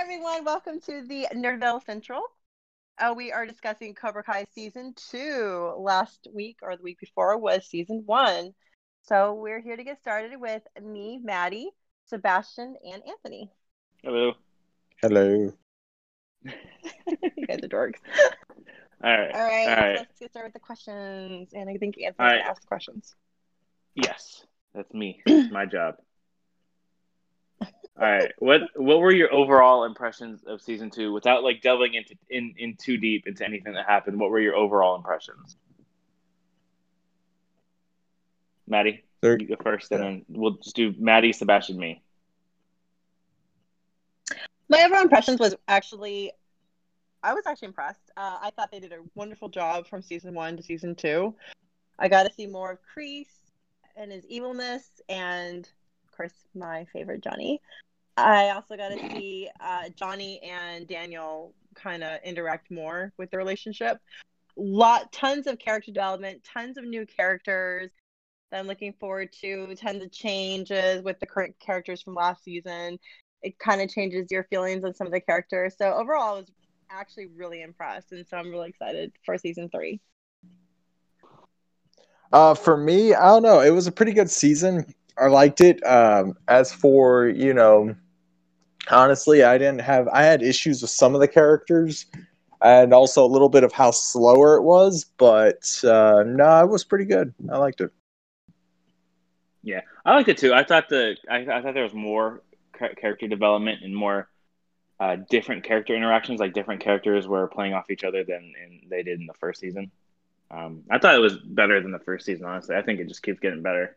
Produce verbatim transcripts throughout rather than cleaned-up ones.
everyone. Welcome to the Nerdville Central. Uh, we are discussing Cobra Kai Season two. Last week, or the week before, was Season one. So we're here to get started with me, Maddie, Sebastian, and Anthony. Hello. Hello. You guys are dorks. All right. All right, All right. so let's get started with the questions. And I think Anthony's All going right. to ask the questions. Yes, that's me. It's my job. All right. What What were your overall impressions of season two, without like delving into in, in too deep into anything that happened? What were your overall impressions, Maddie? There- You go first, and yeah. then we'll just do Maddie, Sebastian, me. My overall impressions was actually, I was actually impressed. Uh, I thought they did a wonderful job from season one to season two. I got to see more of Kreese and his evilness, and of course, my favorite Johnny. I also got to see uh, Johnny and Daniel kind of interact more with the relationship. Lot, tons of character development, tons of new characters that I'm looking forward to. Tons of changes with the current characters from last season. It kind of changes your feelings on some of the characters. So overall, I was actually really impressed, and so I'm really excited for season three. Uh, for me, I don't know. It was a pretty good season. I liked it. Um, as for, you know, honestly, I didn't have, I had issues with some of the characters and also a little bit of how slower it was, but uh, no, it was pretty good. I liked it. Yeah, I liked it too. I thought the I, I thought there was more ca- character development and more uh, different character interactions. Like different characters were playing off each other than in, they did in the first season. Um, I thought it was better than the first season. Honestly, I think it just keeps getting better.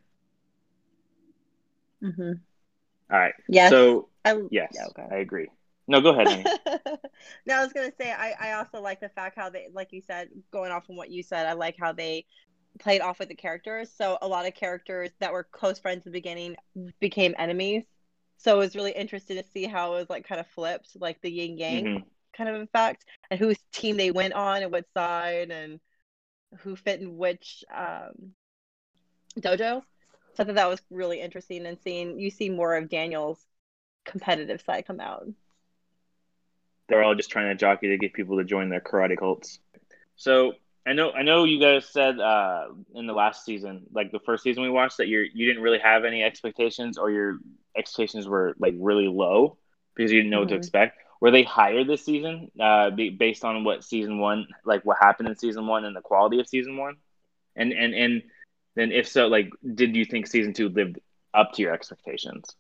Mm-hmm. All right. Yes. So I, yes, yeah, okay. I agree. No, go ahead, honey. No, I was gonna say I, I also like the fact how they, like you said, going off from what you said, I like how they played off with the characters. So a lot of characters that were close friends at the beginning became enemies. So it was really interesting to see how it was like kind of flipped, like the yin yang Mhm. kind of effect, and whose team they went on and what side, and who fit in which um, dojo. So I thought that was really interesting, and seeing you see more of Daniel's competitive side come out. They're all just trying to jockey to get people to join their karate cults. So I know, I know, you guys said uh, in the last season, like the first season we watched, that you you didn't really have any expectations, or your expectations were like really low because you didn't know what to Mhm. expect. Were they higher this season, uh, be, based on what season one, like what happened in season one and the quality of season one? And and and then if so, like, did you think season two lived up to your expectations?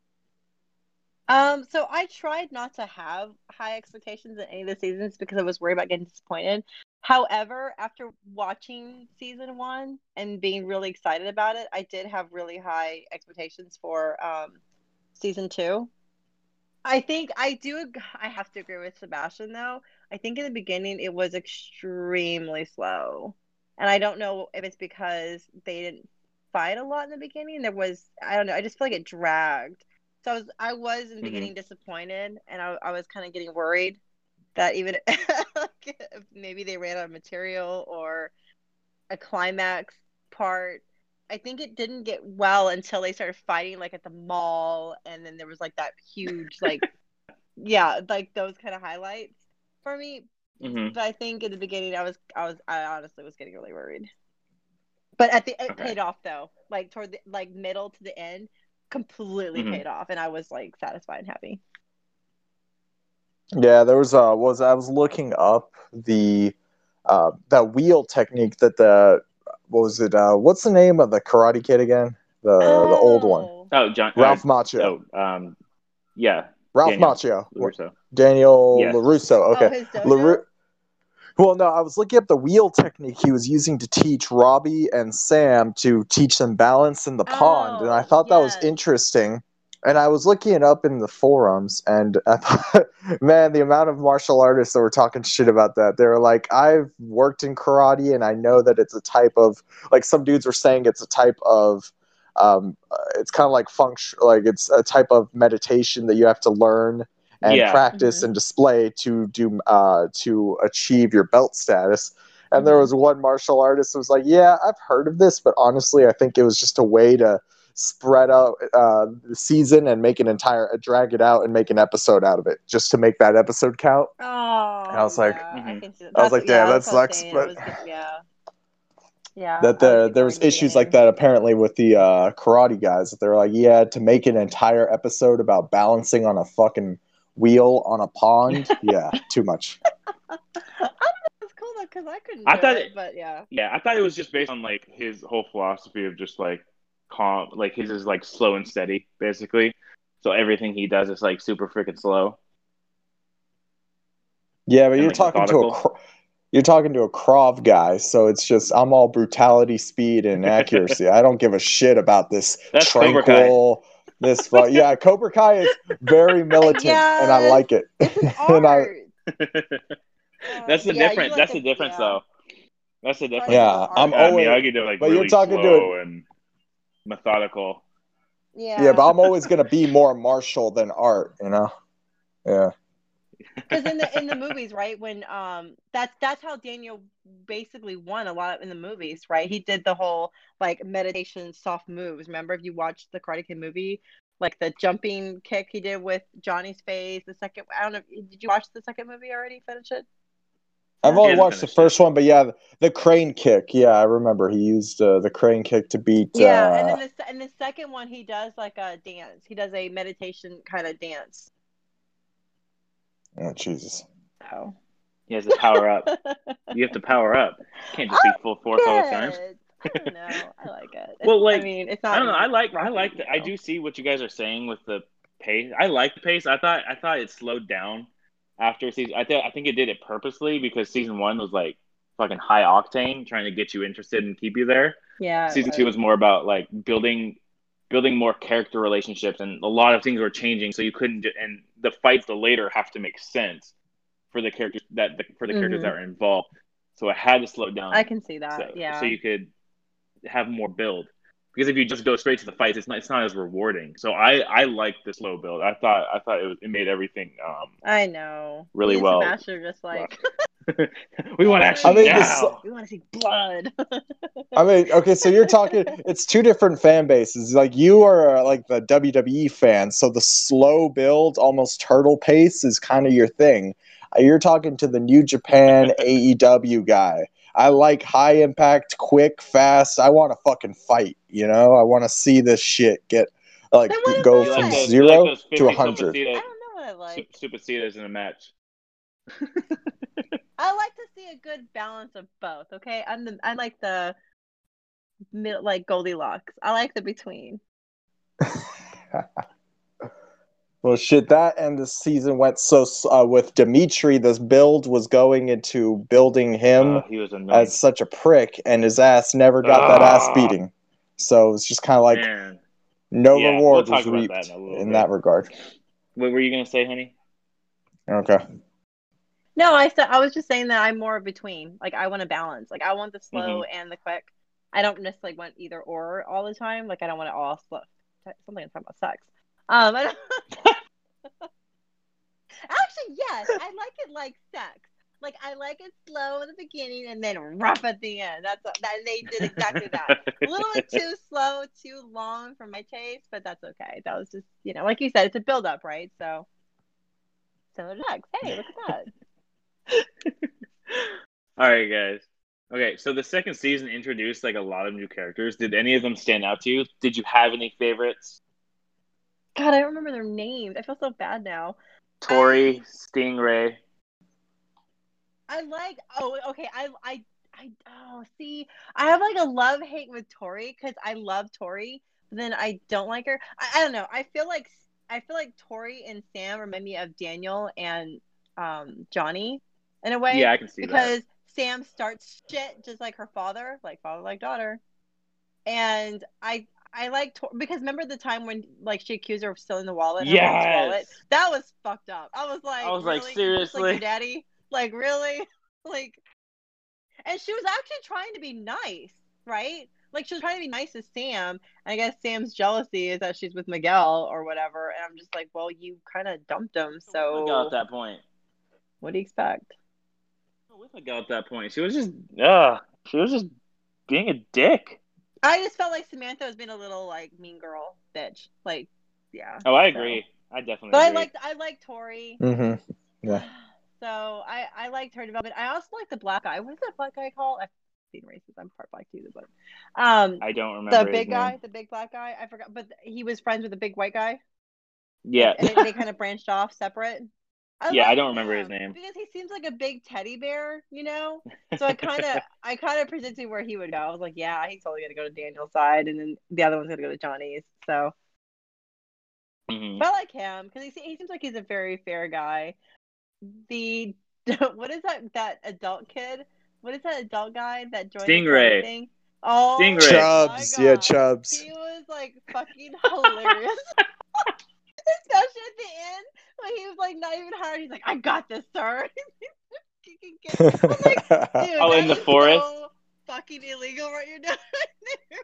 Um, so I tried not to have high expectations in any of the seasons because I was worried about getting disappointed. However, after watching season one and being really excited about it, I did have really high expectations for um, season two. I think I do. ag- I have to agree with Sebastian though. I think in the beginning it was extremely slow, and I don't know if it's because they didn't fight a lot in the beginning. There was, I don't know. I just feel like it dragged. So I was I was in the Mm-hmm. beginning disappointed, and I I was kind of getting worried that even like, if maybe they ran out of material or a climax part. I think it didn't get well until they started fighting like at the mall, and then there was like that huge like yeah, like those kind of highlights for me. Mm-hmm. But I think in the beginning, I was, I was, I honestly was getting really worried. But at the, it Okay. paid off though. Like toward the like middle to the end, completely Mm-hmm. paid off, and I was like satisfied and happy. Yeah, there was uh was I was looking up the uh that wheel technique that the what was it uh what's the name of the Karate Kid again? The the old one. Oh, Oh, John. Uh, Ralph Macchio. oh, um, yeah, Ralph Daniel Macchio. LaRusso. Daniel Yes. LaRusso. oh, Okay. his dojo. LaRu- well, no, I was looking up the wheel technique he was using to teach Robbie and Sam to teach them balance in the pond, and I Oh, thought that was yes. interesting. And I was looking it up in the forums, and I thought, man, the amount of martial artists that were talking shit about that. They were like, I've worked in karate, and I know that it's a type of, like, some dudes were saying it's a type of, um, uh, it's kind of like function, like it's a type of meditation that you have to learn and Yeah. practice Mhm. and display to do uh, to achieve your belt status. And there Mhm. was one martial artist who was like, "Yeah, I've heard of this, but honestly, I think it was just a way to spread out uh, the season and make an entire drag it out and make an episode out of it just to make that episode count. Oh, And I was like, yeah, I Mhm. can see that. I was That's like, what- yeah, damn, that that's what I was sucks, saying. but- It was get- yeah, yeah. that I was there getting there was bored in the issues like beginning. that apparently with the uh, karate guys. That they're like, yeah, to make an entire episode about balancing on a fucking wheel on a pond, yeah, too much. I don't know. It's cool though because I couldn't I do thought it, it- but yeah. Yeah, I thought it was just based on like his whole philosophy of just like calm, like his is like slow and steady, basically. So everything he does is like super freaking slow. Yeah, but And, you're like, talking to a methodical. Kr- you're talking to a Krav guy, so it's just I'm all brutality, speed, and accuracy. I don't give a shit about this That's Cobra Kai. tranquil. This fu- yeah, Cobra Kai is very militant, and I Yes, like it. It's an And I- art. That's the yeah, you difference. like That's the- the difference, yeah. though. That's the difference. Yeah, I'm Uh, always- Miyagi did like but you're really talking to slow and methodical. Yeah, yeah, but I'm always gonna be more martial than art, you know. Yeah. because in the in the movies, right? When um, that's that's how Daniel basically won a lot in the movies, right? He did the whole like meditation, soft moves. Remember, if you watched the Karate Kid movie, like the jumping kick he did with Johnny's face. The second, I don't know. Did you watch the second movie already? Finish it. I've only Yeah, watched the finished first it. one, but yeah, the crane kick. Yeah, I remember he used uh, the crane kick to beat. Yeah, uh, and then the se- and the second one he does like a dance. He does a meditation kind of dance. oh, Jesus. So He has to power up. You have to power up. You can't just be full force all the time. Good. I don't know. I like it. It's, Well, like, I mean, it's not. I don't know. I like. I rocky, like. The, I you know. do see what you guys are saying with the pace. I like the pace. I thought. I thought it slowed down after season. I think. I think it did it purposely because season one was like fucking high octane, trying to get you interested and keep you there. Yeah. it Season two was more about like building, building more character relationships, and a lot of things were changing. So you couldn't. ju- And the fights, the later, have to make sense for the characters that the, for the characters Mhm. that are involved. So it had to slow down. I can see that. so, yeah. so you could have more build. Because if you just go straight to the fights, it's not it's not as rewarding. So I I like the slow build. I thought I thought it was, it made everything um I know. really Me and well. Sebastian are just like. we want action I mean, now. this- we want to see blood. I mean, okay, so you're talking. It's two different fan bases. Like you are uh, like the W W E fan, so the slow build, almost turtle pace, is kind of your thing. Uh, You're talking to the New Japan A E W guy. I like high impact, quick, fast. I want to fucking fight. You know, I want to see this shit get like Then what go is You from like that? those, you zero like those to fifty a hundred. I Supercita, don't know what I like. Sup- Supercitas in a match. I like to see a good balance of both. Okay, I'm the I like the mid like Goldilocks. I like the between. Well, shit, that and the season went so uh, with Dimitri. This build was going into building him Uh, he was annoying. as such a prick, and his ass never got that ass Ah. beating. So it's just kind of like Man, no Yeah, reward we'll was talk about reaped that in a little in bit. that regard. what were you gonna say, honey? Okay. No, I said I was just saying that I'm more between. Like I want to balance. Like I want the slow Mm-hmm. and the quick. I don't necessarily want either or all the time. Like I don't want it all slow. Something I'm talking about sex. Um, I don't... Actually, yes, I like it like sex. Like I like it slow in the beginning and then rough at the end. That's that. They did exactly that. A little bit too slow, too long for my taste, but that's okay. That was just you know, like you said, it's a build up, right? So similar to sex. Hey, look at that. All right, guys. Okay, so the second season introduced like a lot of new characters. Did any of them stand out to you? Did you have any favorites? God, I don't remember their names. I feel so bad now. Tori, Stingray. I like. Oh, okay. I, I, I. Oh, see, I have like a love hate with Tori because I love Tori, but then I don't like her. I, I don't know. I feel like I feel like Tori and Sam remind me of Daniel and um Johnny in a way. Yeah, I can see because Sam starts shit just like her father, like father like daughter, and I. I like Tor- because remember the time when like she accused her of stealing the wallet, her mom's Yes. wallet. That was fucked up. I was like, I was like, really? You're just like seriously? your daddy? Like really? Like, and she was actually trying to be nice, right? Like she was trying to be nice to Sam. And I guess Sam's jealousy is that she's with Miguel or whatever. And I'm just like, well, you kind of dumped him, With Miguel so at that point. what do you expect? With Miguel at that point, she was just, uh, she was just being a dick. I just felt like Samantha was being a little like mean girl bitch. Like, yeah. Oh, I so. agree. I definitely But agree. I liked I liked Tori. Mm-hmm. Yeah. So I I liked her development. I also like the black guy. What's that black guy called? I've seen races. I'm part black too, but um, I don't remember the big his guy, name. the big black guy. I forgot, but he was friends with the big white guy. Yeah. Like, and they, they kind of branched off separate. I yeah, I don't him remember his name because he seems like a big teddy bear, you know. So I kind of, I kind of predicted where he would go. I was like, yeah, he's totally gonna go to Daniel's side, and then the other one's gonna go to Johnny's. So, mm-hmm. but I like him because he he seems like he's a very fair guy. The what is that that adult kid? What is that adult guy that joined Stingray. the thing? Oh, Stingray. Chubbs, yeah, Chubbs. He was like fucking hilarious. Especially at the end when he was like not even hired. He's like, "I got this, sir." I'm like, dude, oh, that in the is forest. so fucking illegal, what you're doing there.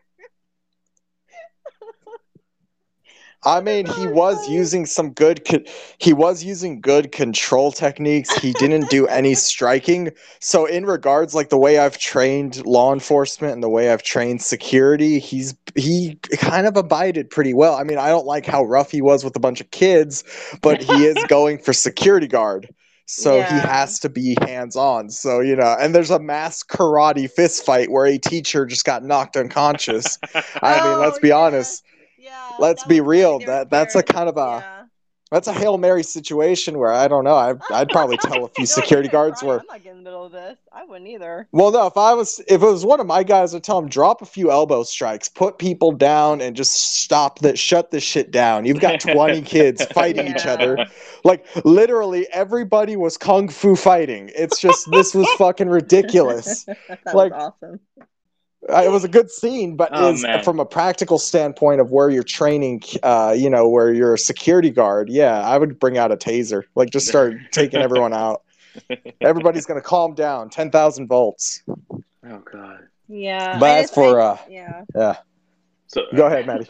I mean, he was using some good. Co- he was using good control techniques. He didn't do any striking. So, in regards, like the way I've trained law enforcement and the way I've trained security, he's he kind of abided pretty well. I mean, I don't like how rough he was with a bunch of kids, but he is going for security guard. So Yeah. he has to be hands-on. So, you know, and there's a mass karate fist fight where a teacher just got knocked unconscious. I mean, let's Oh, be yes. honest. Yeah, Let's that be was real. funny. They were That that's a scared. kind of a Yeah. that's a Hail Mary situation where I don't know. I I'd probably tell a few They're like, security "You're gonna guards cry. where I'm not getting in the middle of this. I wouldn't either. well, no, if I was if it was one of my guys, I'd tell him drop a few elbow strikes, put people down, and just stop that, shut this shit down. You've got twenty kids fighting each Yeah. other. Like literally everybody was kung fu fighting. It's just this was fucking ridiculous. That Like, was awesome. Uh, it was a good scene, but Oh, is man. from a practical standpoint of where you're training, uh, you know, where you're a security guard. Yeah, I would bring out a taser, like just start taking everyone out. Everybody's gonna calm down. Ten thousand volts. Oh God. Yeah. But I as just, for I, uh, yeah. yeah, So go ahead, Maddie.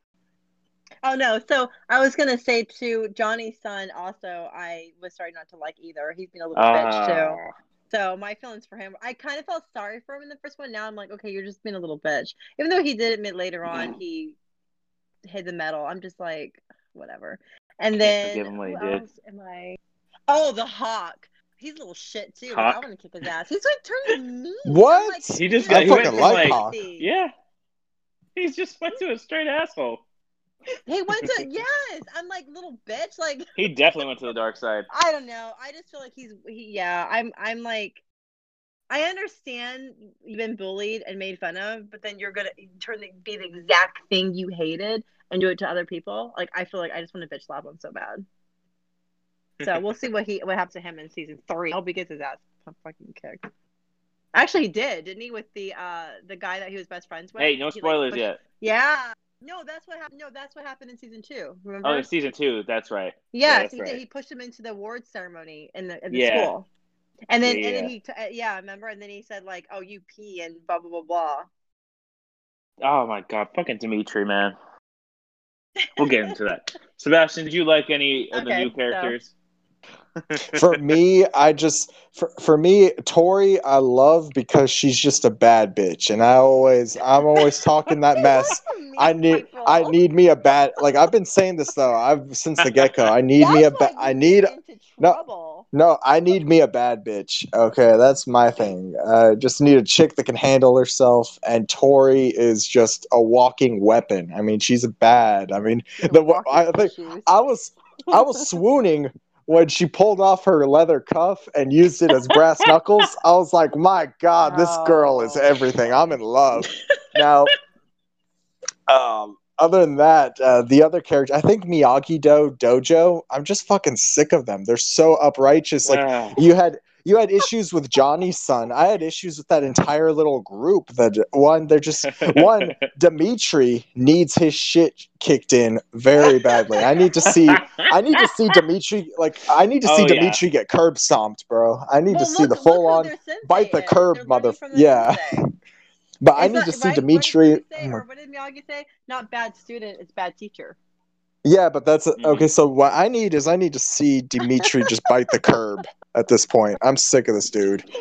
Oh no, so I was gonna say too, Johnny's son also I was starting not to like either. He's been a little uh, bitch too. So my feelings for him, I kind of felt sorry for him in the first one. Now I'm like, okay, you're just being a little bitch. Even though he did admit later on he hid the medal, I'm just like, whatever. And Can't then forgive him what he who did. else am I? Oh, the Hawk. He's a little shit too. Like, I Hawk? want to kick his ass. He's like turning mean. What? I'm like, He just dude, got. I He went fucking from like like. Hawk. Yeah. He's just went to a straight asshole. He went to yes. I'm like, little bitch. Like He definitely went to the dark side. I don't know. I just feel like he's he, yeah. I'm I'm like, I understand you've been bullied and made fun of, but then you're gonna turn the, be the exact thing you hated and do it to other people. Like I feel like I just want to bitch slap him so bad. So we'll see what he what happens to him in season three. I hope he gets his ass fucking kicked. Actually, he did, didn't he? With the uh the guy that he was best friends with. Hey, no He, spoilers like, pushed... yet. Yeah. No, that's what happened. No, that's what happened in season two. Remember? Oh, in season two. That's right. Yes, yeah, that's he right. did. He pushed him into the awards ceremony in the in the Yeah. school, and then Yeah, and then yeah. he t- uh, yeah, remember? And then he said like, "Oh, you pee," and blah blah blah blah. Oh my God, fucking Dimitri, man. We'll get into that. Sebastian, did you like any of the Okay, new so- characters? For me, I just for, for me, Tori, I love because she's just a bad bitch, and I always I'm always talking that mess. I need I need me a bad like I've been saying this though. I've since the get go. I need me a bad I need no no I need me a bad bitch. Okay, that's my thing. I just need a chick that can handle herself, and Tori is just a walking weapon. I mean, she's bad. I mean, the I think I was I was swooning when she pulled off her leather cuff and used it as brass knuckles. I was like, my God, this girl is everything. I'm in love. Now, um, other than that, uh, the other character, I think Miyagi-Do Dojo, I'm just fucking sick of them. They're so uprighteous. Like, Ah. you had you had issues with Johnny's son. I had issues with that entire little group. That one, they're just one. Dimitri needs his shit kicked in very badly. I need to see. I need to see Dimitri. Like I need to see Oh, yeah. Dimitri get curb stomped, bro. I need well, to see look, the full on bite the is. curb, They're mother. from the Yeah. But I it's need not, to see right? Dimitri. What did say, or what did Miyagi say? Not bad student, it's bad teacher. Yeah, but that's a, Mhm. okay. So what I need is I need to see Dimitri just bite the curb at this point. I'm sick of this dude.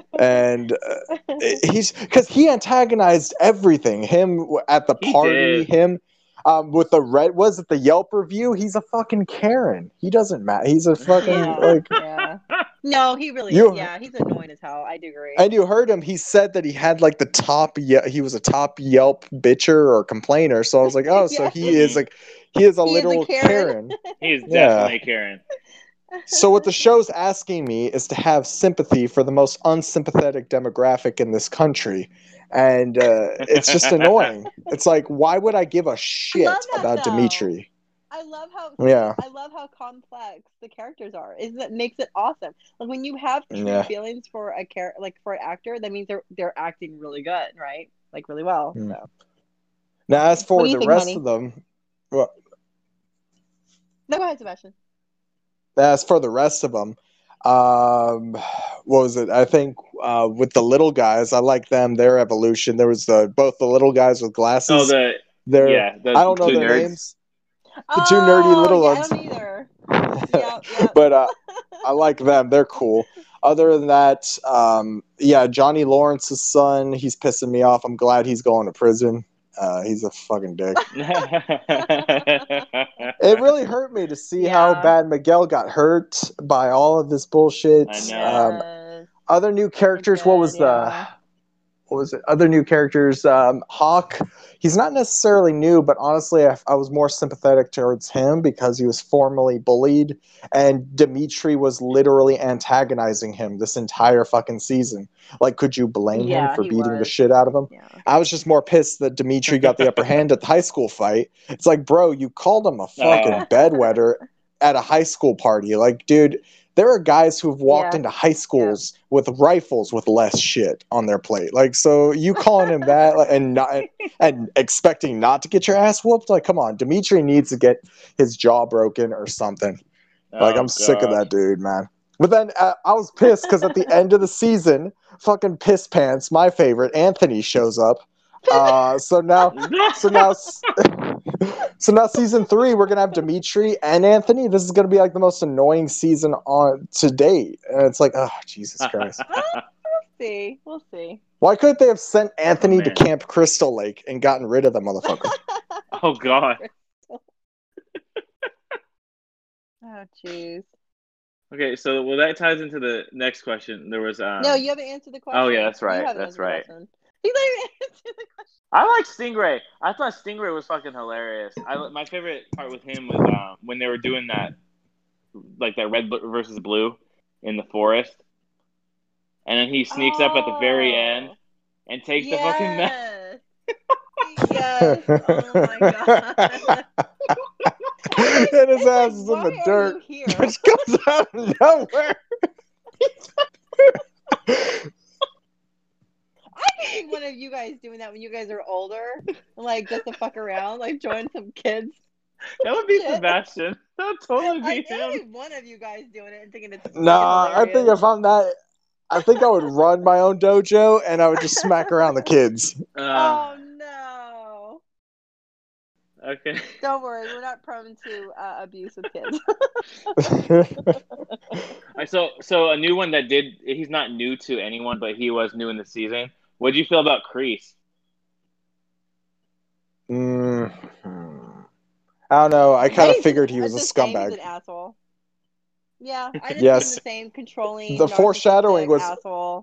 and uh, he's because he antagonized everything. Him at the He party, did. him um, with the red was it the Yelp review? He's a fucking Karen. He doesn't matter. He's a fucking Yeah, like yeah. No, he really you. is. Yeah, he's annoying as hell. I do agree. And you heard him. He said that he had like the top. Ye- he was a top Yelp bitcher or complainer. So I was like, oh, so Yeah. he is like he is a He is a literal Karen. Karen. He is Yeah. definitely a Karen. So what the show's asking me is to have sympathy for the most unsympathetic demographic in this country, and uh, it's just annoying. It's like, why would I give a I shit love that about though. Dimitri? I love how Yeah. I love how complex the characters are. Is that makes it awesome. Like when you have true Yeah. feelings for a char- like for an actor, that means they're they're acting really good, right? Like really well. Mm. So Now, as for What do you the think, rest honey? of them, well, no, go ahead, Sebastian. as for the rest of them, um, what was it? I think uh, with the little guys, I like them. Their evolution. There was the both the little guys with glasses. Oh, the They're, yeah, the I don't know two their nerds. names. The two nerdy Oh, little yeah, ones. I don't either. Yep, yep. But uh, I like them. They're cool. Other than that, um, yeah, Johnny Lawrence's son, he's pissing me off. I'm glad he's going to prison. Uh, he's a fucking dick. It really hurt me to see how Yeah. bad Miguel got hurt by all of this bullshit. I know. Um, Yes. other new characters, It what did, was yeah. the... What was it? Other new characters. Um, Hawk, he's not necessarily new, but honestly, I, I was more sympathetic towards him because he was formerly bullied, and Dimitri was literally antagonizing him this entire fucking season. Like, could you blame him Yeah, for he beating the was. shit out of him? Yeah. I was just more pissed that Dimitri got the upper hand at the high school fight. It's like, bro, you called him a fucking Oh. bedwetter at a high school party. Like, dude, there are guys who've walked Yeah. into high schools with rifles with less shit on their plate. Like, so you calling him that like, and not and expecting not to get your ass whooped? Like, come on, Dimitri needs to get his jaw broken or something. Like, Oh, I'm sick of gosh. that dude, man. But then uh, I was pissed because at the end of the season, fucking Piss Pants, my favorite, Anthony shows up. Uh, so now, so now, so now, season three, we're gonna have Dimitri and Anthony. This is gonna be like the most annoying season on to date, and it's like, oh Jesus Christ! We'll see. We'll see. Why couldn't they have sent Anthony Oh, to man. Camp Crystal Lake and gotten rid of the motherfucker? Oh, God. Oh, jeez. Okay, so well, that ties into the next question. There was um. No, you haven't answered the question. Oh, yeah, that's right, You haven't that's answered right. the question. He's not even answered the question. I like Stingray. I thought Stingray was fucking hilarious. I my favorite part with him was um when they were doing that, like that red bl- versus blue in the forest, and then he sneaks up at the very end Oh, and takes the fucking map. yes. Yes. Oh my god. And his It's ass like, is in why the are dirt. you here? Just comes out of nowhere. I can see one of you guys doing that when you guys are older, like just to fuck around, like join some kids. That would be Shit. Sebastian. That would totally I be him. think one of you guys doing it and thinking it's Nah, I think hilarious. if I'm that, I think I would run my own dojo and I would just smack around the kids. Uh, Oh no! okay. Don't worry, we're not prone to uh, abuse with kids. I so so a new one that did. He's not new to anyone, but he was new in the season. What do you feel about Kreese? mm, I don't know. I kind I of think figured he it's was a the same, he's scumbag. an asshole. Yeah, I just Yes. see him the same, controlling, The foreshadowing narcissistic was- asshole.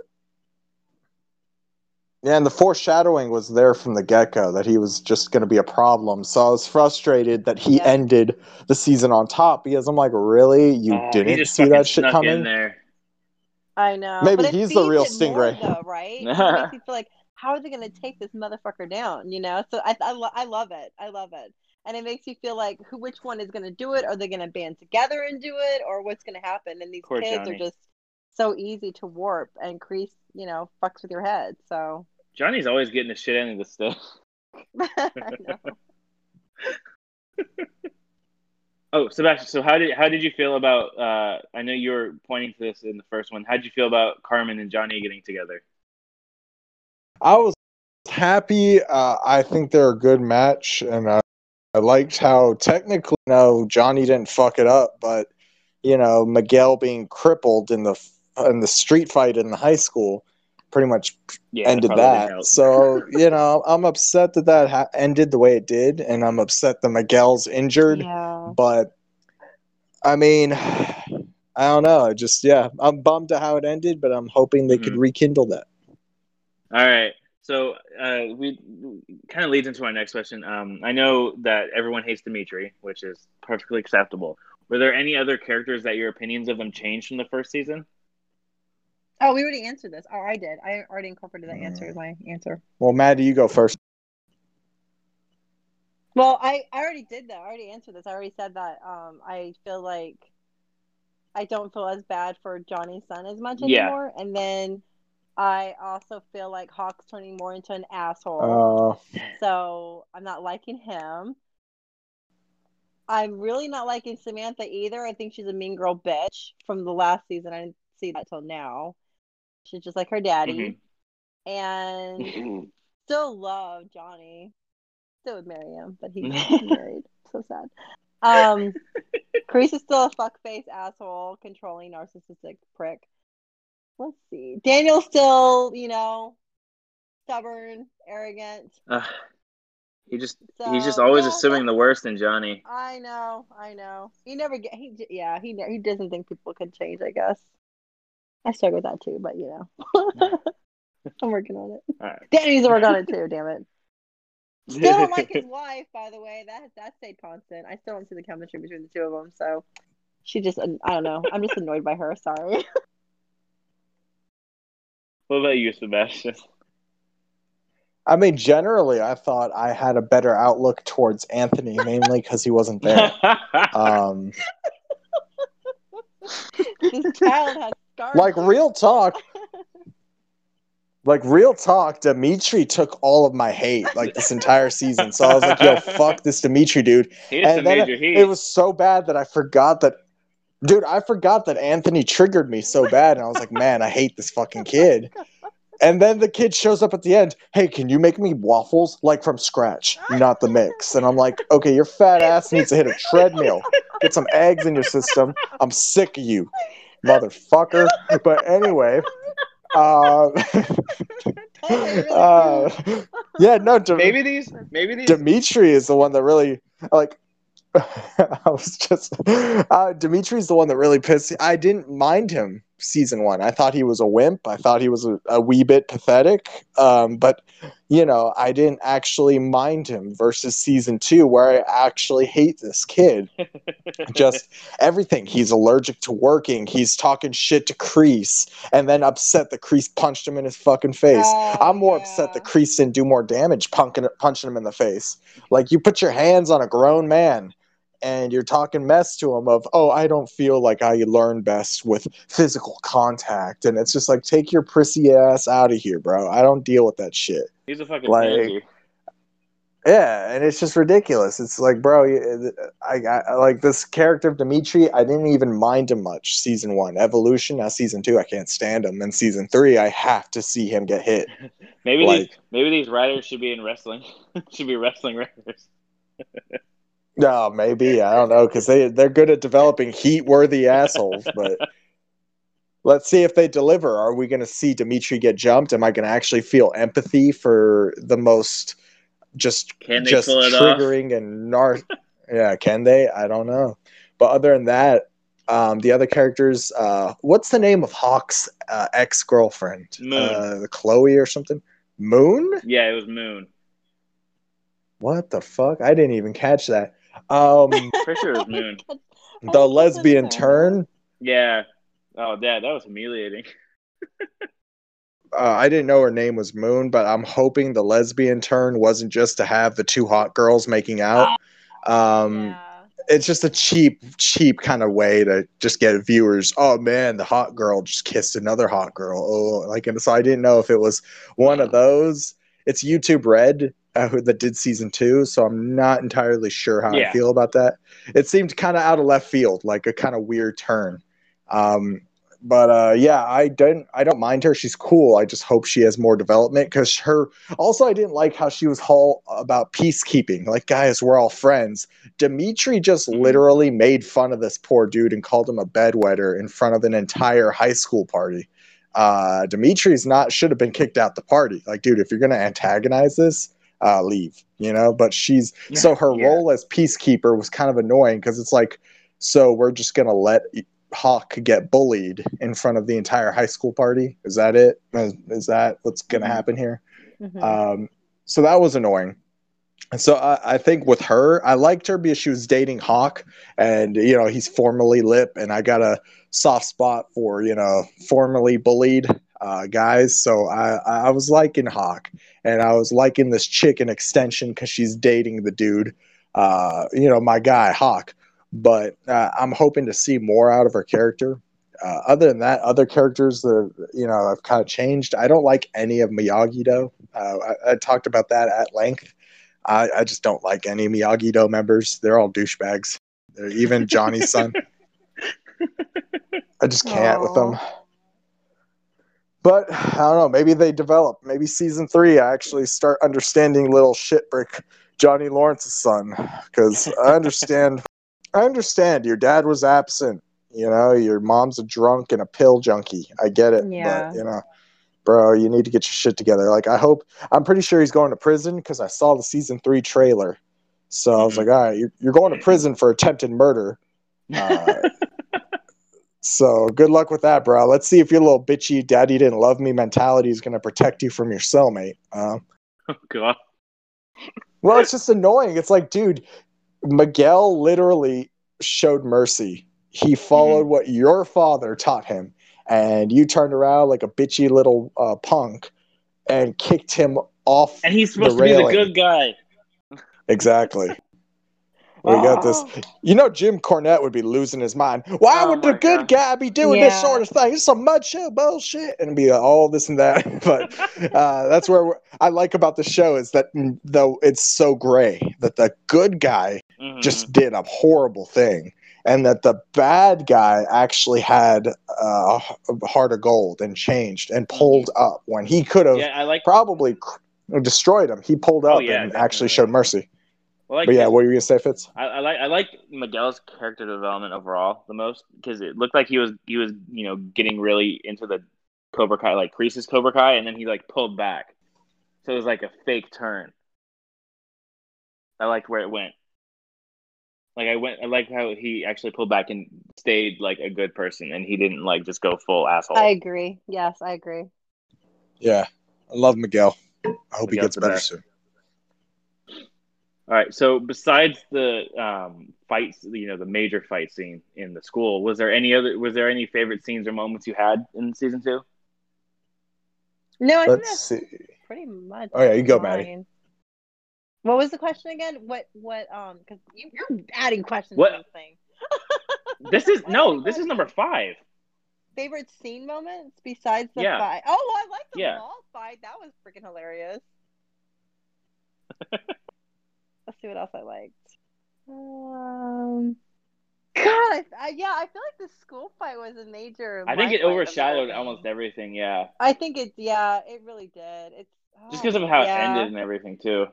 Yeah, and the foreshadowing was there from the get-go that he was just going to be a problem. So I was frustrated that he Yeah. ended the season on top because I'm like, really? You Oh, he didn't just see fucking that shit snuck coming? in there. I know. Maybe but it he's the feeds real it more, Stingray. though, right? 'Cause it makes you feel like, how are they going to take this motherfucker down? You know? So I, I, lo- I love it. I love it. And it makes you feel like, who, which one is going to do it? Are they going to band together and do it? Or what's going to happen? And these Poor kids Johnny. are just so easy to warp, and Kreese, you know, fucks with your head. So Johnny's always getting the shit end of the stuff. I know. Oh, Sebastian. So how did how did you feel about? Uh, I know you were pointing to this in the first one. How did you feel about Carmen and Johnny getting together? I was happy. Uh, I think they're a good match, and uh, I liked how technically, no, Johnny didn't fuck it up, but you know, Miguel being crippled in the and the street fight in the high school pretty much Yeah, ended probably didn't that. help. So, you know, I'm upset that that ha- ended the way it did, and I'm upset that Miguel's injured. Yeah. But, I mean, I don't know. Just, yeah, I'm bummed at how it ended, but I'm hoping they Mhm. could rekindle that. All right. So uh, we kind of leads into our next question. Um, I know that everyone hates Dimitri, which is perfectly acceptable. Were there any other characters that your opinions of them changed from the first season? Oh, we already answered this. Oh, I did. I already incorporated that answer as my answer. Well, Maddie, you go first. Well, I, I already did that. I already answered this. I already said that. Um, I feel like I don't feel as bad for Johnny's son as much Yeah. anymore. And then I also feel like Hawk's turning more into an asshole. Uh, So I'm not liking him. I'm really not liking Samantha either. I think she's a mean girl bitch from the last season. I didn't see that till now. She's just like her daddy. And Mhm. still love Johnny. Still would marry him, but he's married. So sad. Um, Chris is still a fuckface asshole, controlling, narcissistic prick. Let's see. Daniel's still, you know, stubborn, arrogant. Uh, he just So, he's just always yeah, assuming that's- the worst in Johnny. I know, I know. He never get. He yeah. He he doesn't think people can change. I guess. I struggle with that too, but you know, I'm working on it. All right. Dan needs to work on it too. Damn it. Still don't like his wife, by the way. That that stayed constant. I still don't see the chemistry between the two of them. So she just, I don't know. I'm just annoyed by her. Sorry. What about you, Sebastian? I mean, generally, I thought I had a better outlook towards Anthony, mainly because he wasn't there. Um, This child has scars. like, real talk. Like, real talk, Dimitri took all of my hate, like, this entire season. So I was like, yo, fuck this Dimitri dude. He has some And then major it, heat. it was so bad that I forgot that, dude, I forgot that Anthony triggered me so bad. And I was like, man, I hate this fucking kid. And then the kid shows up at the end. Hey, can you make me waffles? Like, from scratch, not the mix. And I'm like, okay, your fat ass needs to hit a treadmill. Get some eggs in your system. I'm sick of you, motherfucker. But anyway... Uh, uh, yeah, no. Dim- maybe these, maybe these. Dimitri is the one that really like. I was just uh, Dimitri's the one that really pissed. I didn't mind him season one. I thought he was a wimp. I thought he was a, a wee bit pathetic. Um, but you know, I didn't actually mind him versus season two, where I actually hate this kid. Just everything. He's allergic to working. He's talking shit to Kreese, and then upset that Kreese punched him in his fucking face. Oh, I'm more yeah. upset that Kreese didn't do more damage punking, punching him in the face. Like, you put your hands on a grown man, and you're talking mess to him of, oh, I don't feel like I learn best with physical contact. And it's just like, take your prissy ass out of here, bro. I don't deal with that shit. He's a fucking Like, pansy. yeah, and it's just ridiculous. It's like, bro, I, I like this character of Dimitri. I didn't even mind him much. Season one, Evolution. Now season two, I can't stand him. And season three, I have to see him get hit. Maybe like, these, maybe these writers should be in wrestling. Should be wrestling writers. No, maybe I don't know because they they're good at developing heat-worthy assholes. But let's see if they deliver. Are we going to see Dimitri get jumped? Am I going to actually feel empathy for the most just Can they just pull it triggering off? and nar? Yeah, can they? I don't know. But other than that, um, the other characters. Uh, what's the name of Hawk's uh, ex-girlfriend? Moon. Uh, Chloe or something? Moon? Yeah, it was Moon. What the fuck? I didn't even catch that. Um, Pretty sure it was Moon. the lesbian turn. Yeah. Oh, that that was humiliating. Uh, I didn't know her name was Moon, but I'm hoping the lesbian turn wasn't just to have the two hot girls making out. Um, Yeah. It's just a cheap, cheap kind of way to just get viewers. Oh man, the hot girl just kissed another hot girl. Oh, like, and so I didn't know if it was one of those. It's YouTube Red uh, who that did season two, so I'm not entirely sure how Yeah. I feel about that. It seemed kind of out of left field, like a kind of weird turn. Um, But uh, yeah, I don't I don't mind her. She's cool. I just hope she has more development because her. Also, I didn't like how she was all about peacekeeping. Like, guys, we're all friends. Dimitri just Mhm. literally made fun of this poor dude and called him a bedwetter in front of an entire high school party. Uh, Dimitri's not should have been kicked out the party. Like, dude, if you're gonna antagonize this, uh, leave. You know. But she's so her Yeah. role as peacekeeper was kind of annoying because it's like, so we're just gonna let Hawk get bullied in front of the entire high school party. Is that it? Is, is that what's going to Mhm. happen here? Mhm. Um, so that was annoying. And so I, I think with her, I liked her because she was dating Hawk, and you know he's formerly Lip, and I got a soft spot for you know formerly bullied uh, guys. So I, I was liking Hawk, and I was liking this chick in Extension because she's dating the dude, uh, you know my guy Hawk. But uh, I'm hoping to see more out of her character. Uh, other than that, other characters that you know have kind of changed. I don't like any of Miyagi-Do. Uh, I, I talked about that at length. I, I just don't like any Miyagi-Do members. They're all douchebags. They're, even Johnny's son. I just can't with them. But I don't know. Maybe they develop. Maybe season three, I actually start understanding little shitbrick Johnny Lawrence's son. Because I understand. I understand. Your dad was absent. You know, your mom's a drunk and a pill junkie. I get it. Yeah. But you know, bro, you need to get your shit together. Like, I hope. I'm pretty sure he's going to prison because I saw the season three trailer. So I was Mhm. like, all right, you're, you're going to prison for attempted murder. Uh, so good luck with that, bro. Let's see if your little bitchy daddy didn't love me mentality is going to protect you from your cellmate. Uh, Oh God. well, it's just annoying. It's like, dude, Miguel literally showed mercy. He followed Mhm. what your father taught him, and you turned around like a bitchy little uh, punk and kicked him off And he's the supposed to be the railing. good guy. Exactly. We got this. Oh. You know, Jim Cornette would be losing his mind. Why Oh would the my good God. guy be doing this Yeah. sort of thing? It's some mud show bullshit, and be all this and that. But uh, that's where we're, I like about the show is that mm, though it's so gray that the good guy Mhm. just did a horrible thing, and that the bad guy actually had uh, a heart of gold and changed and pulled up when he could have Yeah, I like. probably cr- destroyed him. He pulled Oh up yeah, and actually definitely. showed mercy. Well, like But yeah, his- what were you gonna say, Fitz? I, I like I like Miguel's character development overall the most because it looked like he was he was you know getting really into the Cobra Kai, like Kreese's Cobra Kai, and then he like pulled back, so it was like a fake turn. I liked where it went. Like I went, I like how he actually pulled back and stayed like a good person, and he didn't like just go full asshole. I agree. Yes, I agree. Yeah, I love Miguel. I hope he Miguel's gets the better best. soon. All right. So besides the um, fights, you know, the major fight scene in the school, was there any other? Was there any favorite scenes or moments you had in season two? No, I think Let's that's see. pretty much. Oh yeah, you go, mine. Maddie. What was the question again? What what um? Because you, you're adding questions What- to this thing. This is What no. other This is number five. Favorite scene moments besides the Yeah. fight? Oh, well, I like the Yeah. mall fight. That was freaking hilarious. Let's see what else I liked. Um, God, I, I, yeah, I feel like the school fight was a major. I think my it fight of the whole overshadowed thing. almost everything. Yeah, I think it. Yeah, it really did. It's just oh, because of how yeah. it ended and everything too.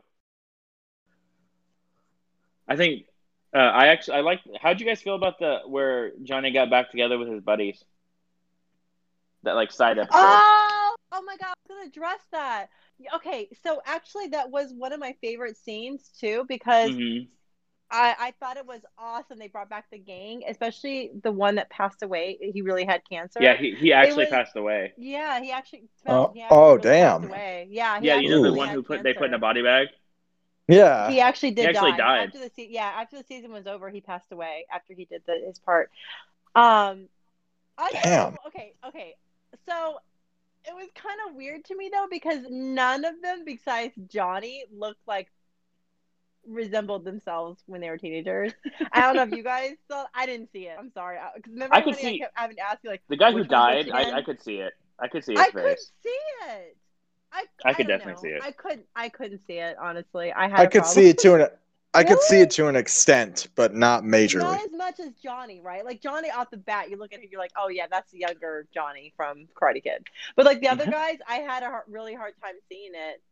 I think uh, I actually I like. How'd you guys feel about the where Johnny got back together with his buddies? That like side episode. Oh, oh my God, I was gonna address that. Okay, so actually, that was one of my favorite scenes too because Mhm. I, I thought it was awesome. They brought back the gang, especially the one that passed away. He really had cancer. Yeah, he, he actually was- passed away. Yeah, he actually. Oh, he actually oh, really damn. Passed away. Yeah, he Yeah, you know the Ooh. one who put they put in a body bag. Yeah. He actually did He actually die died. after the se- yeah after the season was over. He passed away after he did the, his part. Um, I thought Damn. it- okay, okay. So it was kind of weird to me though because none of them besides Johnny looked like resembled themselves when they were teenagers. I don't know if you guys saw. I didn't see it. I'm sorry. Because remember, I could honey, see- I kept having to ask you like The guy who which one's which died, I, again? I could see it. I could see his I face. couldn't see it. I, I could don't definitely know. see it. I couldn't. I couldn't see it honestly. I had. I a could problem. see it too, and I could see Really? it to an extent, but not majorly. Not as much as Johnny, right? Like Johnny off the bat, you look at him, you're like, oh yeah, that's the younger Johnny from Karate Kid. But like the other guys, I had a hard, really hard time seeing it.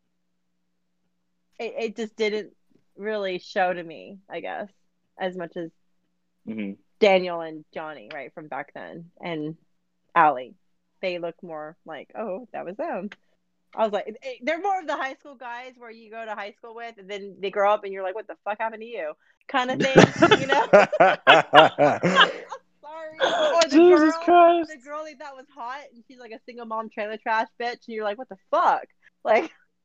it. It just didn't really show to me, I guess, as much as Mm-hmm. Daniel and Johnny, right, from back then, and Allie. They look more like, oh, that was them. I was like, they're more of the high school guys where you go to high school with, and then they grow up, and you're like, what the fuck happened to you? Kind of thing, you know? Sorry. Or the Jesus girl, Christ. the girl they thought was hot, and she's like a single mom trailer trash bitch, and you're like, what the fuck? Like,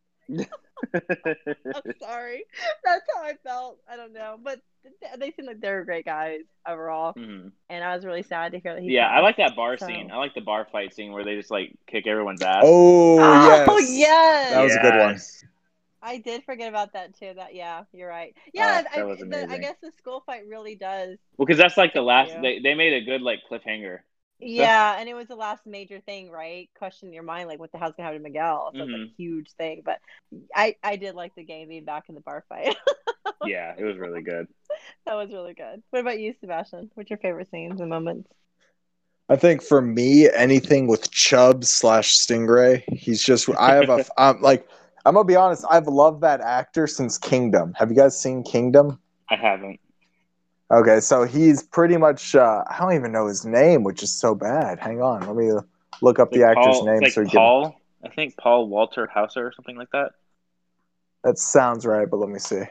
I'm sorry. That's how I felt. I don't know, but they seem like they're great guys overall, Mm-hmm. and I was really sad to hear that he. Yeah, passed, I like that bar so. scene. I like the bar fight scene where they just like kick everyone's ass. Oh, Oh yes. yes, That was a good one. Yes. I did forget about that too. That yeah, you're right. Yeah, Oh, I, that was the, amazing. I guess the school fight really does. Well, because that's like the Thank last. you. They they made a good like cliffhanger. Yeah, and it was the last major thing, right? Question in your mind, like what the hell's gonna happen to Miguel? So Mhm. it's like a huge thing. But I I did like the game being back in the bar fight. Yeah, it was really good. That was really good. What about you, Sebastian? What's your favorite scenes and moments? I think for me, anything with Chubb slash Stingray, he's just. I have a. I'm like. I'm gonna be honest. I've loved that actor since Kingdom. Have you guys seen Kingdom? I haven't. Okay, so he's pretty much. Uh, I don't even know his name, which is so bad. Hang on, let me look up It's the like actor's Paul, name. it's so like you can. Paul. I think Paul Walter Hauser or something like that. That sounds right, but let me see.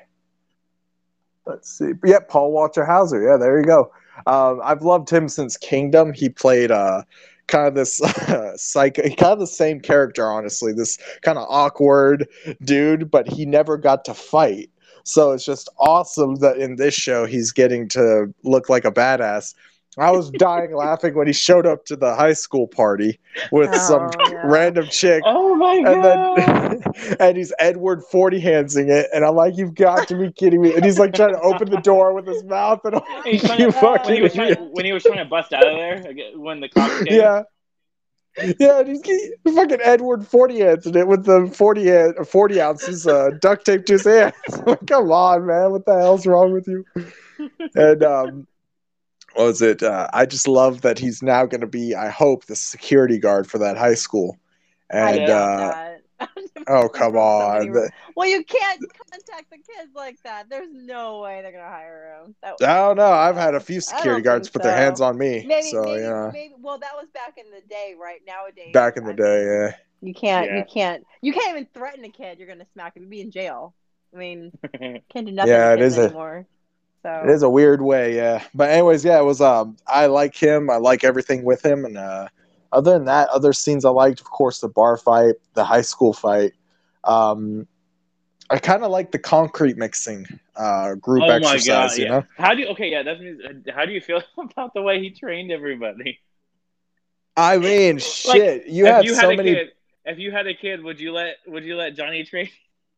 Let's see. Yeah, Paul Walter Hauser. Yeah, there you go. Um, I've loved him since Kingdom. He played uh, kind of this uh, psycho, kind of the same character, honestly. This kind of awkward dude, but he never got to fight. So it's just awesome that in this show he's getting to look like a badass. I was dying laughing when he showed up to the high school party with Oh, some yeah. random chick. Oh my And god! then, and he's Edward Forty Handsing it, and I'm like, you've got to be kidding me! And he's like trying to open the door with his mouth, and I'm And he's like, trying you to, fucking when he was trying idiot. when he was trying to bust out of there like, when the cops came. Yeah, yeah, and he's he, fucking Edward Forty Handsing it with the forty hand, forty ounces uh, duct tape to his hands. Like, come on, man, what the hell's wrong with you? And um. What was it? Uh, I just love that he's now going to be, I hope, the security guard for that high school. I And doubt uh, that. oh, come Broke so on. many The- rules. Well, you can't contact the kids like that. There's no way they're gonna hire him. That, I don't know. I've had a yeah. few I security don't guards think put their so. hands on me. Maybe, so, maybe, yeah. maybe. Well, that was back in the day, right? Nowadays, Back in the I day, mean, yeah. you can't, Yeah. you can't, you can't even threaten a kid. You're gonna smack him. You'd be in jail. I mean, can't do nothing Yeah, to it kids is a- anymore. So It is a weird way, yeah. But anyways, yeah, it was. Um, I like him. I like everything with him. And uh, other than that, other scenes I liked, of course, the bar fight, the high school fight. Um, I kind of like the concrete mixing uh, group Oh my exercise. god! You Yeah. know, How do you? Okay, yeah. That means. How do you feel about the way he trained everybody? I mean, shit. You if had you so had a many. kid, if you had a kid, would you let would you let Johnny train?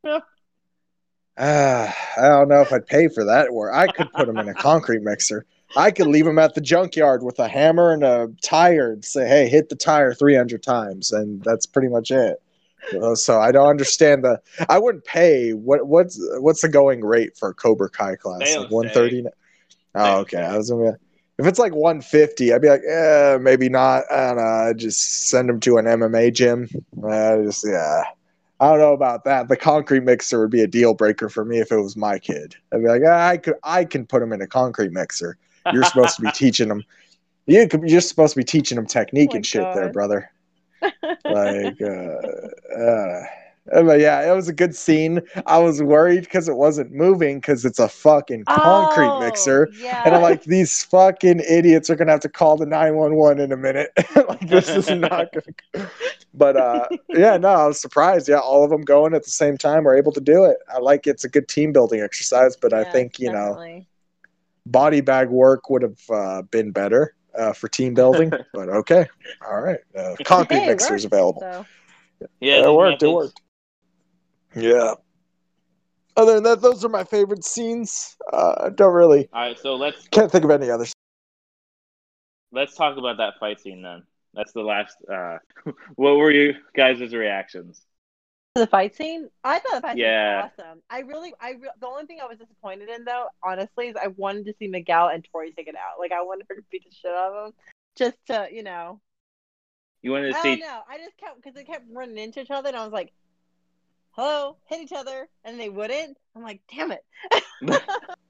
Uh, I don't know if I'd pay for that, or I could put him in a concrete mixer. I could leave him at the junkyard with a hammer and a tire and say, hey, hit the tire three hundred times. And that's pretty much it. Uh, So I don't understand the. I wouldn't pay. What what's what's the going rate for a Cobra Kai class? They Like don't one thirty. say. Oh, don't okay. say. I was gonna. If it's like one fifty, I'd be like, eh, maybe not. I don't know. I'd just send him to an M M A gym. I just yeah. I don't know about that. The concrete mixer would be a deal breaker for me if it was my kid. I'd be like, ah, I could, I can put him in a concrete mixer. You're supposed to be teaching him. You could, you're supposed to be teaching him technique Oh my and shit, there, God. brother. Like, uh, uh, but yeah, it was a good scene. I was worried because it wasn't moving because it's a fucking concrete Oh, mixer. yeah. And I'm like, these fucking idiots are gonna have to call the nine one one in a minute. Like, this is not gonna. But uh, yeah, no, I was surprised. Yeah, all of them going at the same time are able to do it. I like it's a good team building exercise, but I Yes, think you know definitely. body bag work would have uh, been better uh, for team building. But okay, all right, uh, concrete Hey, it mixers worked, available. so. Yeah, it these worked. It methods. worked. Yeah. Other than that, those are my favorite scenes. Uh, I don't really All right, so let's can't think of any others. let's talk about that fight scene then. That's the last. Uh, what were you guys' reactions? The fight scene, I thought the fight Yeah. scene was awesome. I really, I re- the only thing I was disappointed in, though, honestly, is I wanted to see Miguel and Tori take it out. Like, I wanted her to beat the shit out of him, just to, you know. You wanted to I see? don't know. I just kept because they kept running into each other, and I was like, "Hello, hit each other," and they wouldn't. I'm like, "Damn it!" You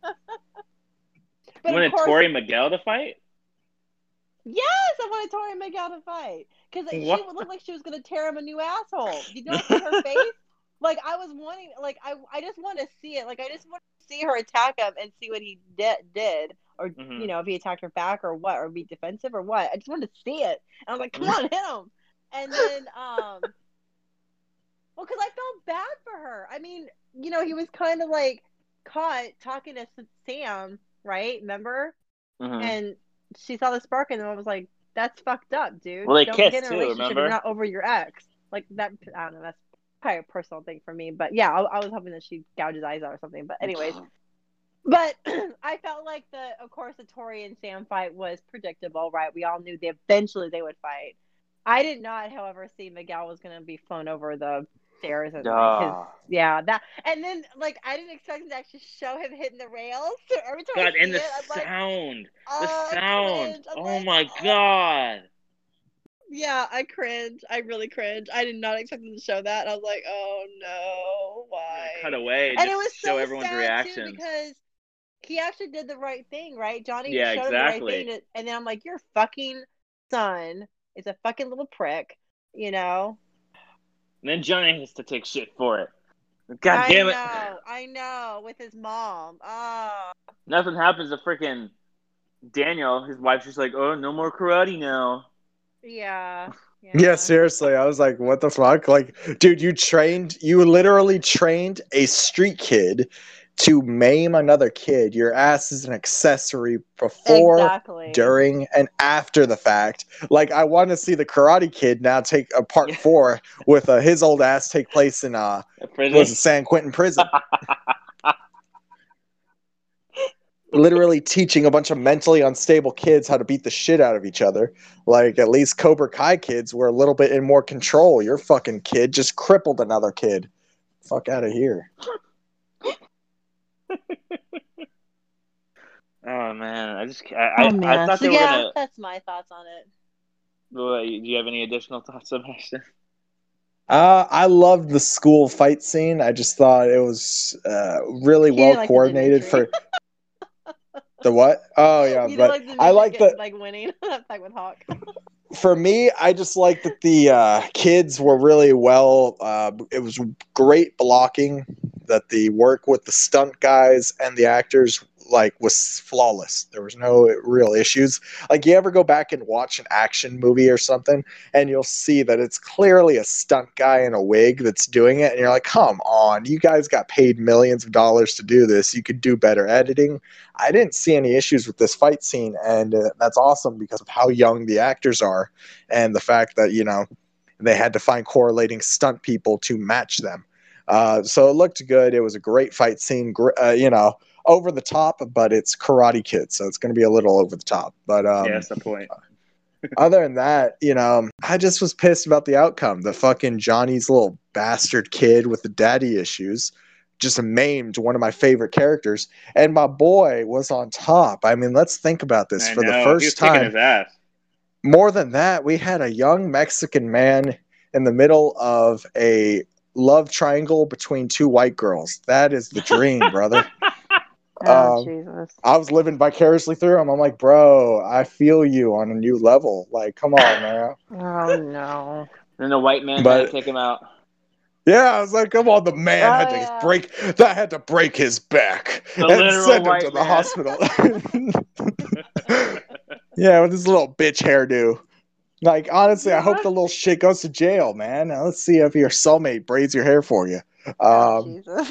But wanted of course, Tori and Miguel to fight? yes, I wanted Tori and Miguel to fight because she What? would look like she was gonna tear him a new asshole. Did you not see her face? Like I was wanting, like I, I just wanted to see it. Like I just wanted to see her attack him and see what he did, did, or Mhm. you know, if he attacked her back or what, or be defensive or what. I just wanted to see it. And I was like, come on, hit him. And then, um, well, because I felt bad for her. I mean, you know, he was kind of like caught talking to Sam, right? Remember? Mhm. And she saw the spark, and then I was like, "That's fucked up, dude. Well, they Don't kissed get in a too, relationship if remember? you're not over your ex." Like that. I don't know. That's probably a personal thing for me, but yeah, I, I was hoping that she'd gouge his eyes out or something. But anyways, but I felt like the, of course, the Tori and Sam fight was predictable, right? We all knew they eventually they would fight. I did not, however, see Miguel was going to be flown over the stairs and like his, Duh. yeah, that, and then like I didn't expect him to actually show him hitting the rails. So every time God, I see and the it, I'm like, sound, oh, the I sound. cringe. I'm Oh like, my oh. God. Yeah, I cringe. I really cringe. I did not expect them to show that. I was like, oh no, why? Cut away and, And it just was show so everyone's sad reactions. too because he actually did the right thing, right? Johnny Yeah, showed him the right exactly. thing, to, and then I'm like, your fucking son is a fucking little prick, you know? And then Johnny has to take shit for it. God I damn it. know, I know, with his mom. Oh. Nothing happens to freaking Daniel. His wife's just like, oh, no more karate now. Yeah. Yeah. Yeah, seriously. I was like, what the fuck? Like, dude, you trained, you literally trained a street kid to maim another kid. Your ass is an accessory before, Exactly. during, and after the fact. Like, I want to see the Karate Kid now take a part Yeah. four with uh, his old ass take place in, uh, was it San Quentin prison? Literally teaching a bunch of mentally unstable kids how to beat the shit out of each other. Like, at least Cobra Kai kids were a little bit in more control. Your fucking kid just crippled another kid. Fuck out of here. Oh man, I just I, Oh I, man. I thought So they were yeah, gonna. that's my thoughts on it. Well, do you have any additional thoughts, Sebastian? Uh, I loved the school fight scene. I just thought it was uh, really He well didn't like the coordinated Dimitri. for the what? Oh yeah, You didn't but like the I Dimitri like getting, the. like winning that fight with Hawk. For me, I just like that the uh, kids were really well. Uh, it was great blocking. That the work with the stunt guys and the actors like was flawless. There was no real issues. Like, you ever go back and watch an action movie or something, and you'll see that it's clearly a stunt guy in a wig that's doing it, and you're like, come on, you guys got paid millions of dollars to do this. You could do better editing. I didn't see any issues with this fight scene, and uh, that's awesome because of how young the actors are and the fact that, you know, they had to find correlating stunt people to match them. Uh, so it looked good. It was a great fight scene, uh, you know, over the top, but it's Karate Kid, so it's going to be a little over the top. But um, Yeah, that's the point. other than that, you know, I just was pissed about the outcome. The fucking Johnny's little bastard kid with the daddy issues just maimed one of my favorite characters, and my boy was on top. I mean, let's think about this. I For know. the He was first kicking time, his ass. more than that, we had a young Mexican man in the middle of a love triangle between two white girls. That is the dream, brother. Oh, Um, Jesus. I was living vicariously through him. I'm like, bro, I feel you on a new level. Like, come on, man. Oh, no. Then the white man But- had to take him out. Yeah, I was like, come on, the man Oh, had to yeah. break that had to break his back The and literal send him white to the man. hospital. Yeah, with his little bitch hairdo. Like, honestly, I hope the little shit goes to jail, man. Now, let's see if your soulmate braids your hair for you. Oh, Um, Jesus.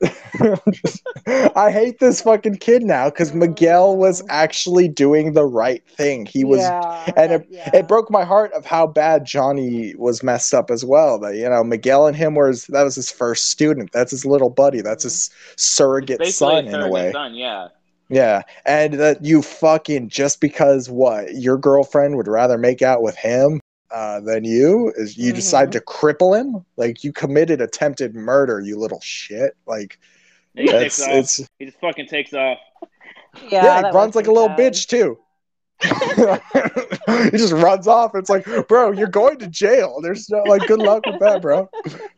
I hate this fucking kid now because Miguel was Oh. actually doing the right thing. He was, Yeah, and that- it, yeah. it broke my heart of how bad Johnny was messed up as well. That, you know, Miguel and him was that was his first student. That's his little buddy. That's his surrogate Basically son a in a surrogate way. son, yeah. Yeah, and that you fucking just because what your girlfriend would rather make out with him. uh, than you. Is you Mhm. decide to cripple him? Like you committed attempted murder, you little shit. Like And he takes it's off. it's He just fucking takes off. Yeah, yeah, he that runs was like a pretty little sad. bitch too. He just runs off. It's like, bro, you're going to jail. There's no like, good luck with that, bro.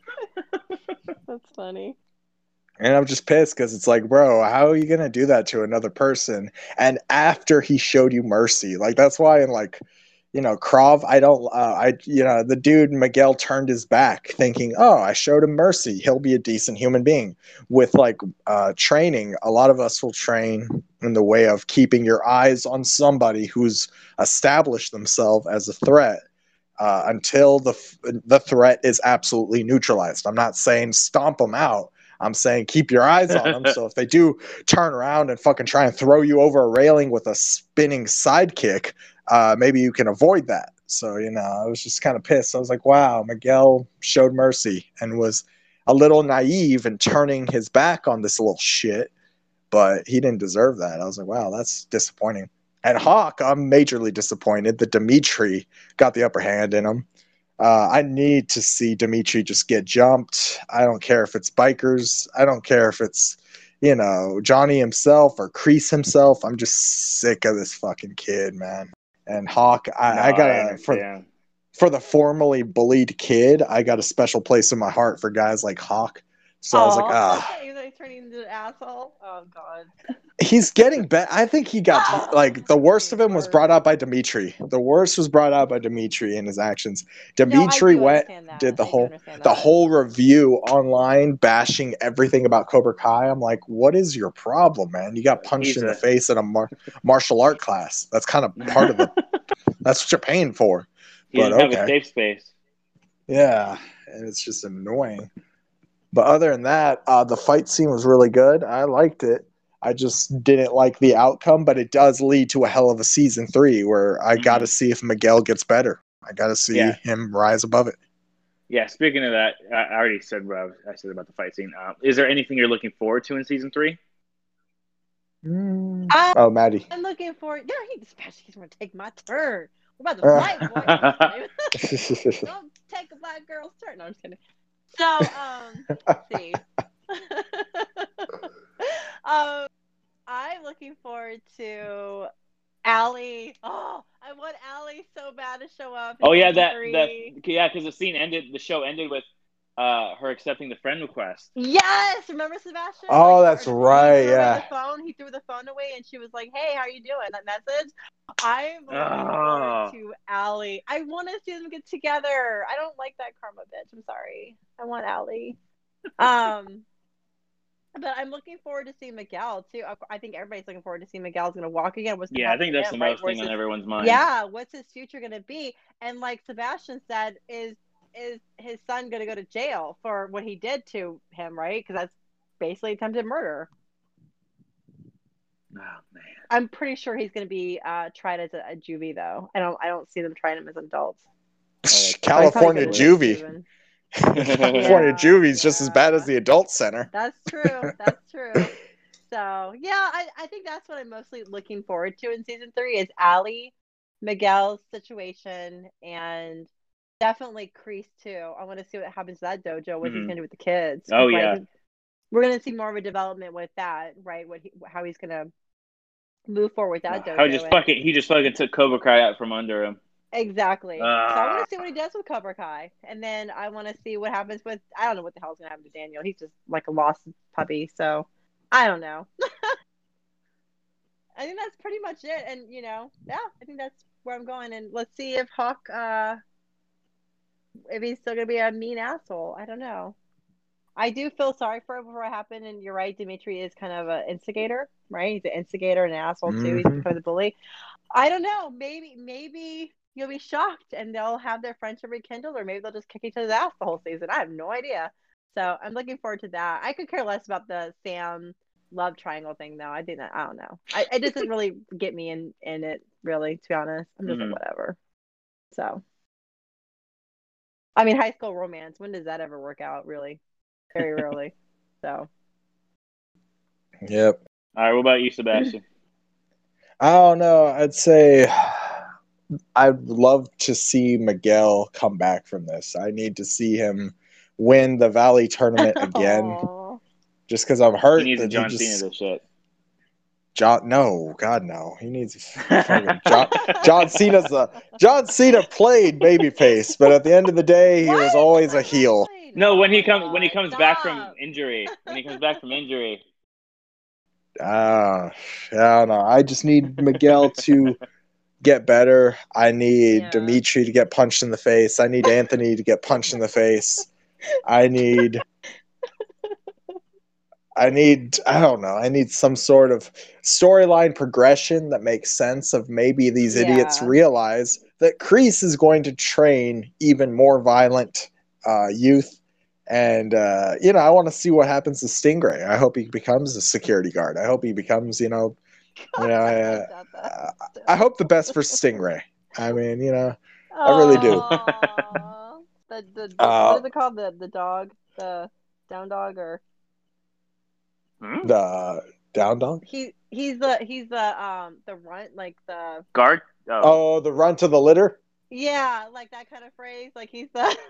That's funny. And I'm just pissed because it's like, bro, how are you gonna do that to another person? And after he showed you mercy, like that's why in like, you know, Krav, I don't, uh, I, you know, the dude Miguel turned his back, thinking, oh, I showed him mercy, he'll be a decent human being. With like uh, training, a lot of us will train in the way of keeping your eyes on somebody who's established themselves as a threat. Uh, until the the threat is absolutely neutralized. I'm not saying stomp them out. I'm saying keep your eyes on them. So if they do turn around and fucking try and throw you over a railing with a spinning sidekick, uh, maybe you can avoid that. So, you know, I was just kind of pissed. I was like, wow, Miguel showed mercy and was a little naive in turning his back on this little shit, but he didn't deserve that. I was like, wow, that's disappointing. And Hawk, I'm majorly disappointed that Dimitri got the upper hand in him. Uh, I need to see Dimitri just get jumped. I don't care if it's bikers. I don't care if it's, you know, Johnny himself or Kreese himself. I'm just sick of this fucking kid, man. And Hawk, I, No, I I gotta for understand. for the formerly bullied kid, I got a special place in my heart for guys like Hawk. So I was like, Oh, ah, he was like turning into an asshole. Oh God. he's getting better. I think he got like the worst of him was brought out by Dimitri. The worst was brought out by Dimitri in his actions. No, I Dimitri do went understand did that. the I do whole understand the that. whole review online bashing everything about Cobra Kai. I'm like, what is your problem, man? You got punched He's in the a- face in a mar- martial art class. That's kind of part of the. That's what you're paying for. He But didn't have a okay, safe space. yeah, and it's just annoying. But other than that, uh, the fight scene was really good. I liked it. I just didn't like the outcome, but it does lead to a hell of a season three where I got to Mhm. see if Miguel gets better. I got to see Yeah. him rise above it. Yeah, speaking of that, I I already said what I, was, I said about the fight scene. Um, is there anything you're looking forward to in season three? Mm. I- Oh, Maddie. I'm looking for. Yeah, he especially he's gonna take my turn. We're about to fight, boy. No, I'm just kidding. Don't take a black girl's turn. No, I'm just kidding. So, um, let's see. um, I'm looking forward to Allie. Oh, I want Allie so bad to show up in Oh yeah, season that that three. yeah, because the scene ended. The show ended with uh, her accepting the friend request. Yes, remember Sebastian? Oh, Like, that's or- right, He threw away yeah. the phone. He threw the phone away, and she was like, "Hey, how are you doing?" That message. I'm looking forward Oh. to Allie. I want to see them get together. I don't like that karma bitch. I'm sorry. I want Allie. Um, but I'm looking forward to seeing Miguel too. I think everybody's looking forward to seeing Miguel's going to walk again. What's going to Yeah, I happen think to that's him, the right? most Where's thing on his, everyone's mind. yeah, what's his future going to be? And like Sebastian said, is is his son going to go to jail for what he did to him, right? Because that's basically attempted murder. Oh man. I'm pretty sure he's going to be uh, tried as a, a juvie, though. I don't. I don't see them trying him as adults. Oh, California Probably gonna juvie. Steven. California Yeah, juvie's just as bad as yeah. the adult center. That's true. That's true. So yeah, I, I think that's what I'm mostly looking forward to in season three is Allie, Miguel's situation, and definitely Kreese too. I want to see what happens to that dojo. What he's Mhm. gonna do with the kids. Oh right? yeah. We're gonna see more of a development with that, right? What he, how he's gonna move forward with that How dojo. just And fucking he just fucking took Cobra Kai out from under him. exactly. So I want Ah. to see what he does with Cobra Kai, and then I want to see what happens with. I don't know what the hell's gonna happen to Daniel. He's just like a lost puppy. So I don't know. I think that's pretty much it. And you know, yeah, I think that's where I'm going. And let's see if Hawk, uh, if he's still gonna be a mean asshole. I don't know. I do feel sorry for him for what happened, and you're right. Dimitri is kind of an instigator, right? He's an instigator and an asshole too. He's Mhm. becoming the bully. I don't know. Maybe, maybe you'll be shocked, and they'll have their friendship rekindled, or maybe they'll just kick each other's ass the whole season. I have no idea. So I'm looking forward to that. I could care less about the Sam love triangle thing, though. I think that I don't know. I it doesn't really get me in in it, really. To be honest, I'm just Mhm. like whatever. So, I mean, high school romance. When does that ever work out? Really, very rarely. So. Yep. All right, what about you, Sebastian? I don't know. I'd say I'd love to see Miguel come back from this. I need to see him win the Valley tournament again. Aw. Just because I'm hurt He needs a that he John just Cena this shit. John. No, God, no. He needs fucking John. John Cena's the John Cena played babyface, but at the end of the day, he What? was always a Like, heel. played? No, Oh when he my comes when he God, comes back from stop. injury, when he comes back from injury. Uh, I don't know. I just need Miguel to get better. I need Yeah. Dimitri to get punched in the face. I need Anthony to get punched in the face. I need I need I don't know. I need some sort of storyline progression that makes sense of maybe these idiots Yeah. realize that Kreese is going to train even more violent uh, youth. And uh, you know, I want to see what happens to Stingray. I hope he becomes a security guard. I hope he becomes, you know, you know, I uh, doubt that uh, still. I hope the best for Stingray. I mean, you know, Aw. I really do. the, the, the, Uh, what is it called? The the dog? The down dog or Hmm? the down dog. he he's the he's the um the runt, like the Guard. Oh. Oh, the run to the litter. yeah, like that kind of phrase. Like he's the he's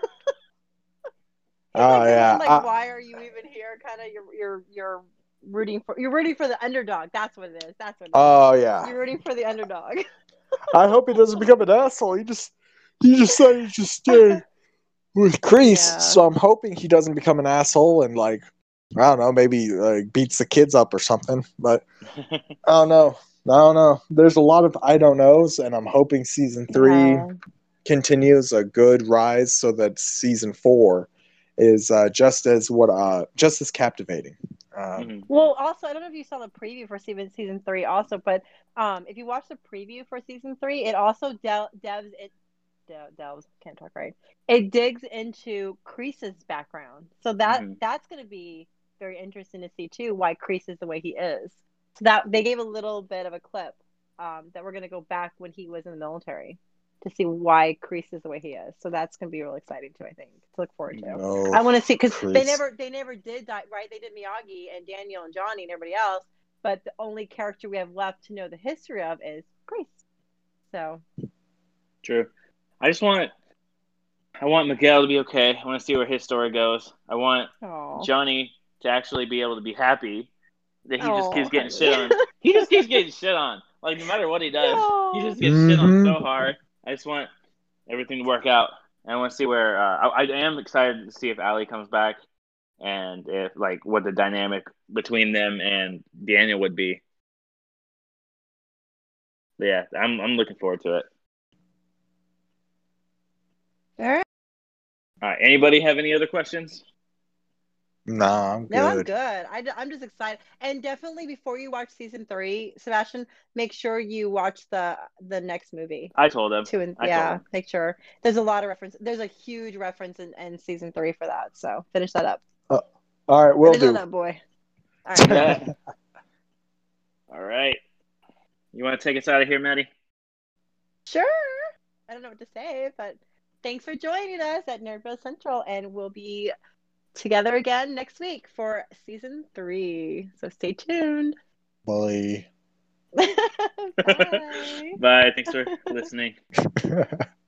Oh like the yeah. one, like I- why are you even here? Kind of you're you're you're rooting for you're rooting for the underdog. That's what it is. That's what it is. Oh yeah. You're rooting for the underdog. I hope he doesn't become an asshole. He just he just said he just stay with Kreese. Yeah. So I'm hoping he doesn't become an asshole and like I don't know, maybe like beats the kids up or something. But I don't know. I don't know. There's a lot of I don't knows, and I'm hoping season three Yeah. continues a good rise so that season four is uh, just as what uh just as captivating. Um, Mhm. Well, also, I don't know if you saw the preview for season season three, also, but um, if you watch the preview for season three, it also del- delves it del- delves can't talk right. It digs into Kreese's background, so that Mhm. that's going to be very interesting to see too. Why Kreese is the way he is. So that they gave a little bit of a clip um, that we're going to go back when he was in the military to see why Kreese is the way he is. So that's going to be real exciting too. I think to look forward to. no, I want to see because they Kreese. never they never did that, right? They did Miyagi and Daniel and Johnny and everybody else, but the only character we have left to know the history of is Grace. So True. I just want I want Miguel to be okay. I want to see where his story goes. I want Aw. Johnny to actually be able to be happy that he just Aw, keeps getting honey. shit on. He just keeps getting shit on. Like no matter what he does, he No. just gets shit on Mhm. so hard. I just want everything to work out. And I want to see where uh, I, I am excited to see if Allie comes back and if like what the dynamic between them and Daniel would be. But yeah, I'm I'm looking forward to it. All right. All right. Anybody have any other questions? No, I'm No, I'm good. good. I, I'm just excited, and definitely before you watch season three, Sebastian, make sure you watch the the next movie. I told him. Two and I yeah, told him. make sure. There's a lot of reference. There's a huge reference in, in season three for that. So finish that up. Uh, all right, we'll finish do. that up, boy. All right. Yeah. All right. You want to take us out of here, Maddie? Sure. I don't know what to say, but thanks for joining us at Nerdville Central, and we'll be together again next week for season three. So stay tuned. Bye. Bye. Bye. Thanks for listening.